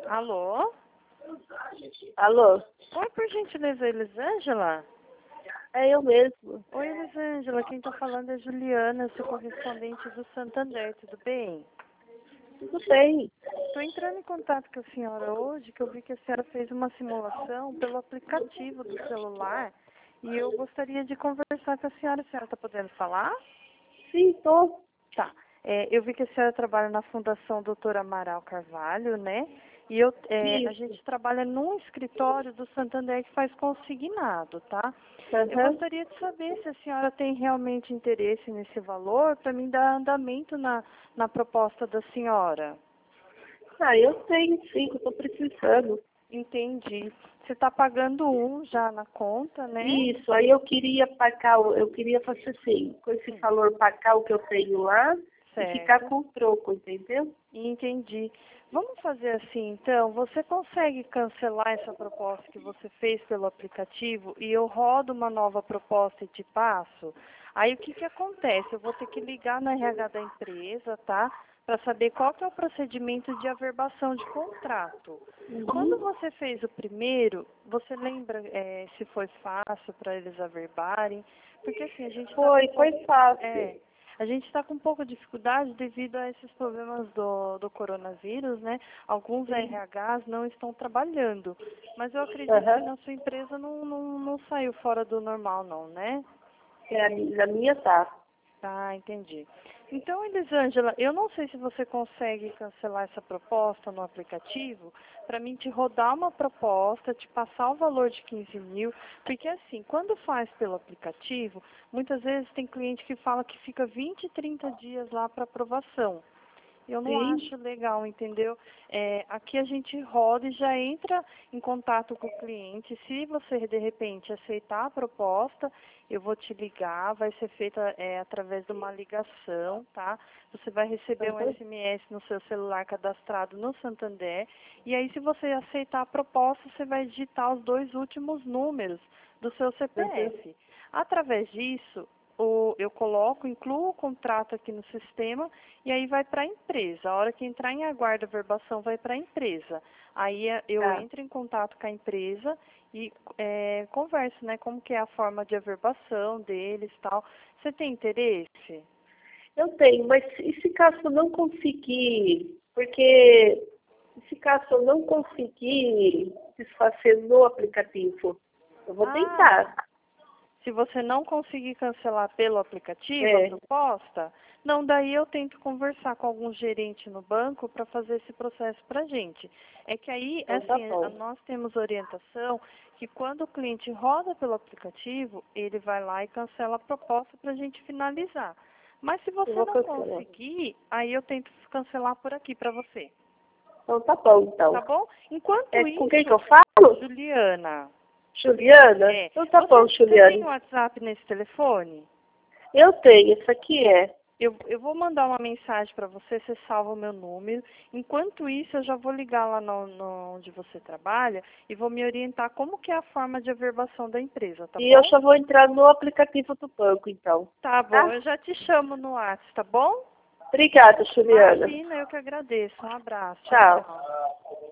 Alô? Alô? Oi, por gentileza, Elisângela? É eu mesmo. Oi, Elisângela, quem tá falando é Juliana, sou correspondente do Santander, tudo bem? Tudo bem. Estou entrando em contato com a senhora hoje, que eu vi que a senhora fez uma simulação pelo aplicativo do celular e eu gostaria de conversar com a senhora. A senhora está podendo falar? Sim, tô. Tá. Eu vi que a senhora trabalha na Fundação Doutor Amaral Carvalho, né? E a Isso. gente trabalha num escritório do Santander que faz consignado, tá? Eu Aham. gostaria de saber se a senhora tem realmente interesse nesse valor para mim dar andamento na proposta da senhora. Ah, eu tenho sim, que eu tô precisando. Entendi. Você está pagando já na conta, né? Isso, aí eu queria pagar, eu queria fazer assim, com esse valor pagar o que eu tenho lá e ficar Certo. com o troco, entendeu? Entendi. Vamos fazer assim, então. Você consegue cancelar essa proposta que você fez pelo aplicativo e eu rodo uma nova proposta e te passo? Aí o que que acontece? Eu vou ter que ligar na RH da empresa, tá? Para saber qual que é o procedimento de averbação de contrato. Quando você fez o primeiro, você lembra se foi fácil para eles averbarem? Porque assim, a gente está Foi fácil. a gente está com um pouco de dificuldade devido a esses problemas do coronavírus, né? Alguns Sim. RHs não estão trabalhando, mas eu acredito que Aham. na sua empresa não saiu fora do normal, não, né? Na minha tá. Tá, entendi. Então, Elisângela, eu não sei se você consegue cancelar essa proposta no aplicativo para mim te rodar uma proposta, te passar o valor de 15 mil, porque assim, quando faz pelo aplicativo, muitas vezes tem cliente que fala que fica 20, 30 dias lá para aprovação. Eu não Sim. acho legal, entendeu? Aqui a gente roda e já entra em contato com o cliente. Se você, de repente, aceitar a proposta, eu vou te ligar, vai ser feita através de uma ligação, tá? Você vai receber um Aham. SMS no seu celular cadastrado no Santander. E aí, se você aceitar a proposta, você vai digitar os 2 últimos números do seu Aham. CPF. Através disso, eu incluo o contrato aqui no sistema e aí vai para a empresa. A hora que entrar em aguardo a verbação vai para a empresa. Aí eu Tá. entro em contato com a empresa e converso, né, como que é a forma de averbação deles e tal. Você tem interesse? Eu tenho, mas e se caso eu não conseguir, porque se caso eu não conseguir desfazer no aplicativo, eu vou Ah, tentar. se você não conseguir cancelar pelo aplicativo a É, proposta, não, daí eu tento conversar com algum gerente no banco para fazer esse processo para a gente. É que aí, então tá assim, bom. nós temos orientação que quando o cliente roda pelo aplicativo, ele vai lá e cancela a proposta para a gente finalizar. Mas se Eu você vou não cancelar. conseguir, aí eu tento cancelar por aqui para você. Então tá bom, Tá então. bom? Enquanto É com quem que isso, eu falo? Juliana, Juliana? Então tá bom, você tem Juliana. WhatsApp nesse telefone? Eu tenho, isso aqui é. Eu vou mandar uma mensagem para você, você salva o meu número. Enquanto isso, eu já vou ligar lá onde você trabalha e vou me orientar como que é a forma de averbação da empresa, tá E eu bom? já vou entrar no aplicativo do banco, então. Tá bom, Tá? eu já te chamo no WhatsApp, tá bom? Obrigada, Juliana. Imagina, eu que agradeço. Um abraço. Tchau, Tchau. tchau.